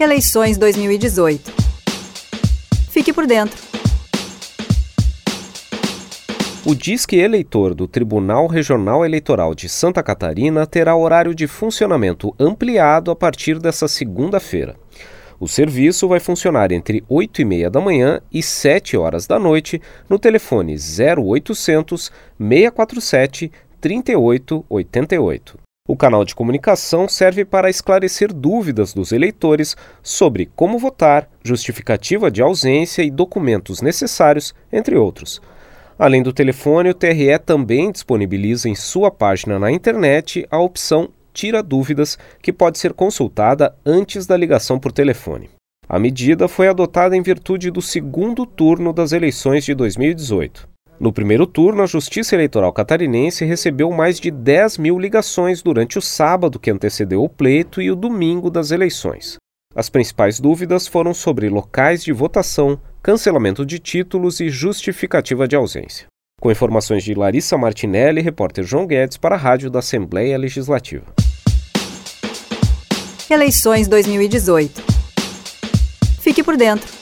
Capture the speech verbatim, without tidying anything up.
Eleições dois mil e dezoito. Fique por dentro. O Disque Eleitor do Tribunal Regional Eleitoral de Santa Catarina terá horário de funcionamento ampliado a partir desta segunda-feira. O serviço vai funcionar entre oito e meia da manhã e sete horas da noite no telefone zero oitocentos, seis quatro sete, três oito oito oito. O canal de comunicação serve para esclarecer dúvidas dos eleitores sobre como votar, justificativa de ausência e documentos necessários, entre outros. Além do telefone, o T R E também disponibiliza em sua página na internet a opção Tira Dúvidas, que pode ser consultada antes da ligação por telefone. A medida foi adotada em virtude do segundo turno das eleições de dois mil e dezoito. No primeiro turno, a Justiça Eleitoral Catarinense recebeu mais de dez mil ligações durante o sábado que antecedeu o pleito e o domingo das eleições. As principais dúvidas foram sobre locais de votação, cancelamento de títulos e justificativa de ausência. Com informações de Larissa Martinelli, repórter João Guedes para a Rádio da Assembleia Legislativa. Eleições dois mil e dezoito. Fique por dentro.